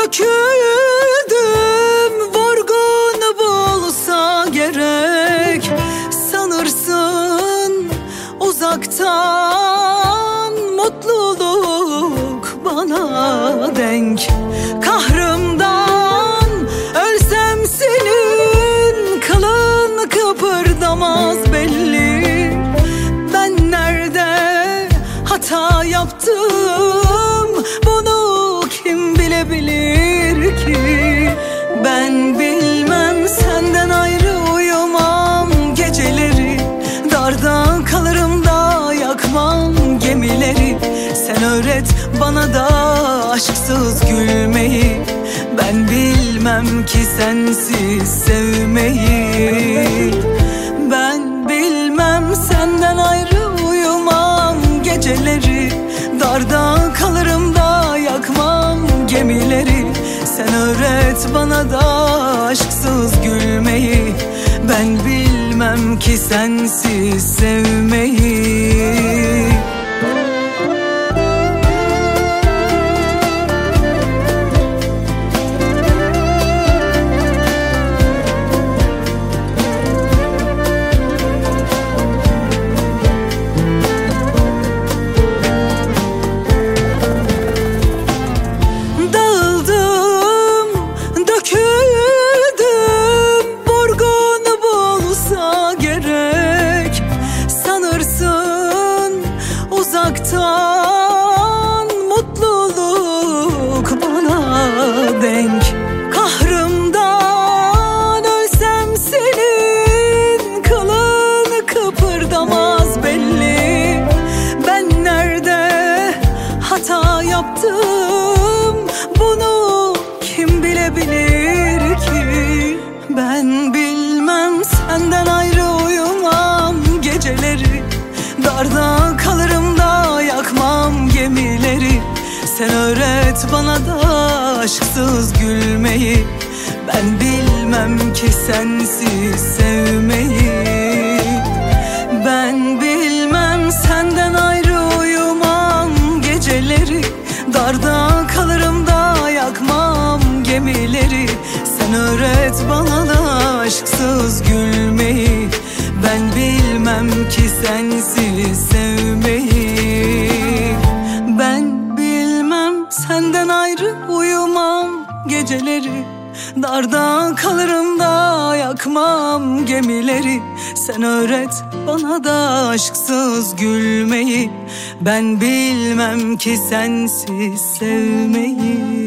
döküldüm, vurgun bulsa gerek. Sanırsın uzaktan mutluluk bana denk. Kahrımdan ölsem senin kılın kıpırdamaz belli. Ben nerede hata yaptım, bunu kim bilebilir ki? Ben bilmem, senden ayrı uyumam geceleri. Darda kalırım da yakmam gemileri. Sen öğret bana da aşksız gülmeyi. Ben bilmem ki sensiz sevmeyi. Ben bilmem, senden ayrı uyumam geceleri. Darda kalırım da yakmam gemileri. Sen öğret bana da aşksız gülmeyi. Ben bilmem ki sensiz sevmeyi. Uzaktan mutluluk bana denk. Kahrımdan ölsem senin kılın kıpırdamaz belli. Ben nerede hata yaptım, bunu kim bilebilir ki? Ben bilmem, senden ayrı uyumam geceleri. Darda kalırım da yakmam gemileri. Sen öğret bana da aşksız gülmeyi. Ben bilmem ki sensiz sevmeyi. Ben bilmem, senden ayrı uyumam geceleri. Darda kalırım da yakmam gemileri. Sen öğret bana da aşksız gülmeyi. Ben bilmem ki sensiz sevmeyi. Ben bilmem, senden ayrı uyumam geceleri. Darda kalırım da yakmam gemileri. Sen öğret bana da aşksız gülmeyi. Ben bilmem ki sensiz sevmeyi.